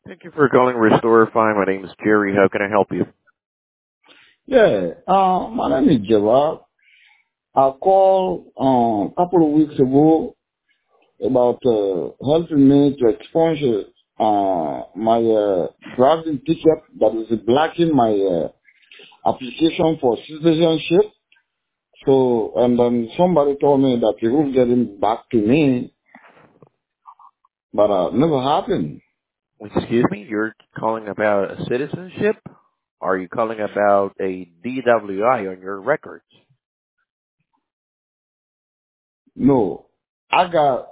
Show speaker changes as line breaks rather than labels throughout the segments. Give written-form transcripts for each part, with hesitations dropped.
Thank you for calling Restorify. My name is Jerry. How can I help you?
Yeah, my name is Gerard. I called a couple of weeks ago about helping me to expunge my driving ticket that is blocking my application for citizenship. So, and then somebody told me that he will get him back to me, but never happened.
Excuse me, you're calling about a citizenship? Are you calling about a DWI on your records?
No, I got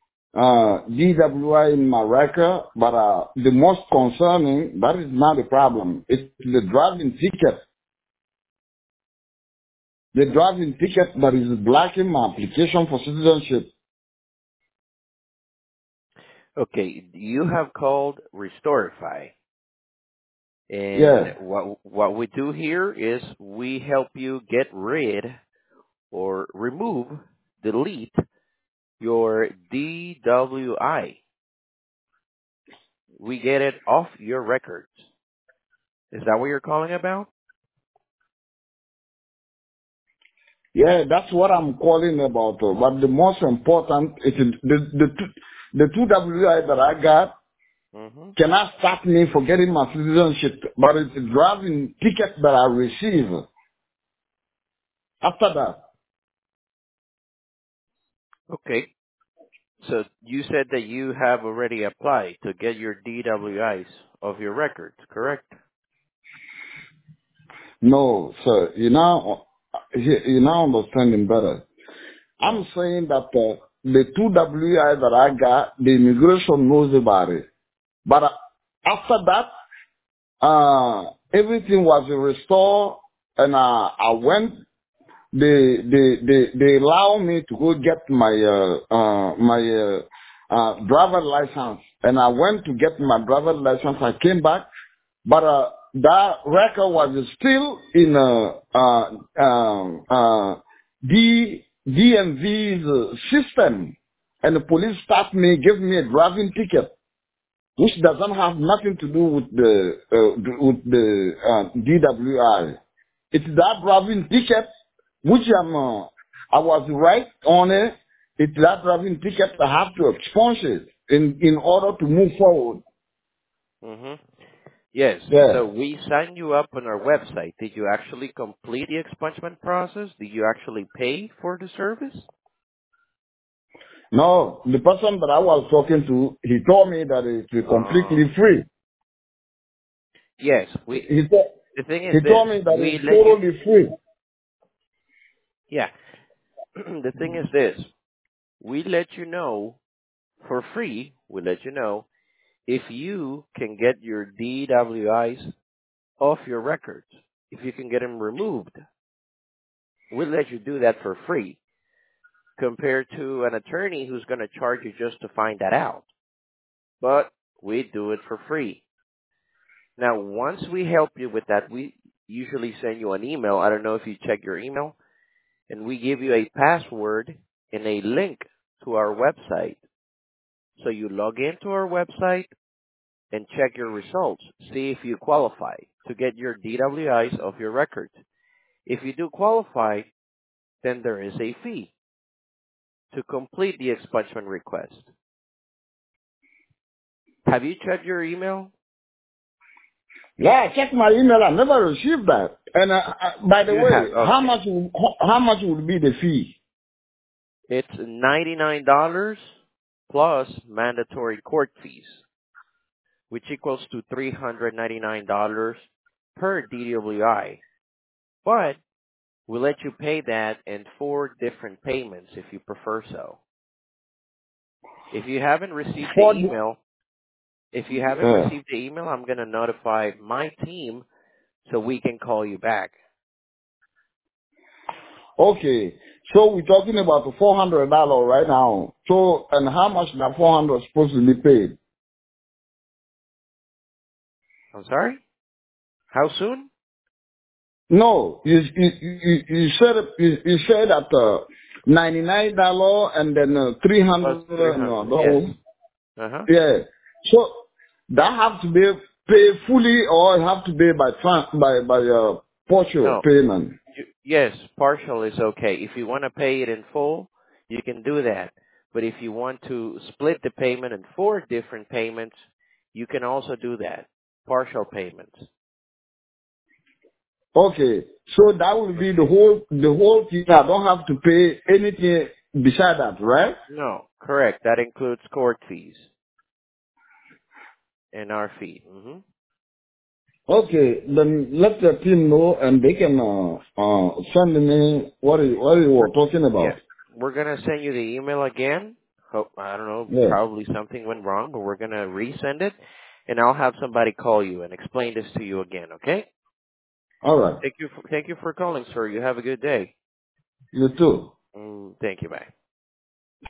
DWI in my record, but the most concerning, that is not the problem. It's the driving ticket. The driving ticket that is blocking my application for citizenship.
Okay, you have called Restorify. And
Yeah.
what we do here is we help you get rid or remove, delete your DWI. We get it off your records. Is that what you're calling about?
Yeah, that's what I'm calling about. But the most important is the two WI that I got
Mm-hmm.
cannot stop me for getting my citizenship, but it's the driving ticket that I receive after that.
Okay. So you said that you have already applied to get your DWIs of your records, correct?
No, sir, you now understanding better.
Oh.
I'm saying that the two WI that I got, the immigration knows about it. But after that, everything was restored, and I went. They allow me to go get my driver license, and I went to get my driver license. I came back, but that record was still in DMV's system, and the police stopped me, gave me a driving ticket, which doesn't have nothing to do with the DWI. It's that driving ticket, which I was right on it. It's that driving ticket I have to expunge it in order to move forward.
Mm-hmm. Yes.
Yeah.
So we signed you up on our website. Did you actually complete the expungement process? Did you actually pay for the service?
No, the person that I was talking to, he told me that it's
Uh,
completely free.
yes. The thing is
He
this.
told me that
We
it's
let you,
totally free.
yeah. The thing is this. We let you know for free, we let you know if you can get your DWIs off your records, if you can get them removed. We'll let you do that for free compared to an attorney who's going to charge you just to find that out. But we do it for free. Now, once we help you with that, we usually send you an email. I don't know if you check your email, and we give you a password and a link to our website. So you log into our website and check your results. See if you qualify to get your DWIs off your records. If you do qualify, then there is a fee to complete the expungement request. Have you checked your email?
Yeah, I checked my email. I never received that. And by the
You have.
way,
Okay.
how much would be the fee?
It's $99 plus mandatory court fees, which equals to $399 per DWI. But we'll let you pay that in 4 different payments if you prefer so. If you haven't received the
For
email, I'm going to notify my team so we can call you back.
Okay. So we're talking about the $400 right now. So, and how much that 400 is supposed to be paid?
I'm sorry? How soon?
No, you said that $99 and then
Plus
300
300. Yes.
dollars.
Uh-huh.
Yeah. So that have to be paid fully or have to be by partial
No.
payment?
Yes, partial is okay. If you want to pay it in full, you can do that. But if you want to split the payment in 4 different payments, you can also do that. Partial payments.
Okay, so that will be the whole thing. I don't have to pay anything beside that, right?
No, correct. That includes court fees and our fee.
Okay, then let the team know and they can send me what you
We're,
were talking
yeah,
about.
we're gonna send you the email again. Hope, I don't know,
Yeah.
probably something went wrong, but we're gonna resend it, and I'll have somebody call you and explain this to you again. Okay?
All right.
Thank you for calling, sir. You have a good day.
You too.
Thank you. Bye.